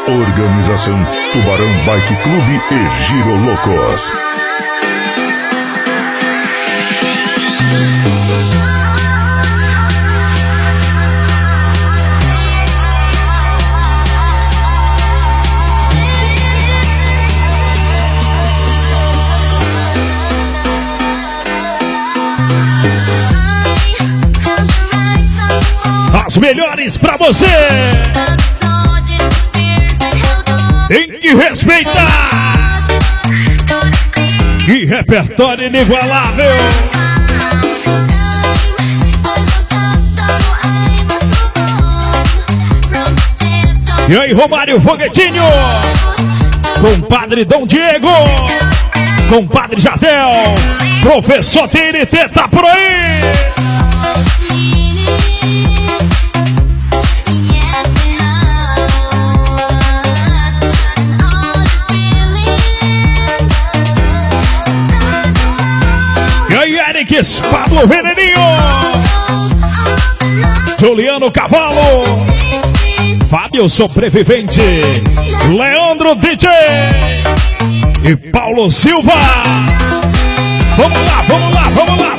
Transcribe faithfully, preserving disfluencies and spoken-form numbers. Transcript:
Organização Tubarão Bike Clube e Giro Loucos. As melhores pra você. Tem que respeitar. Que repertório inigualável. E aí, Romário Foguetinho. Compadre Dom Diego. Compadre Jardel. Professor T N T tá por aí. Eric Pablo Veneninho, Juliano Cavalo, Fábio Sobrevivente, Leandro D J e Paulo Silva. Vamos lá, vamos lá, vamos lá.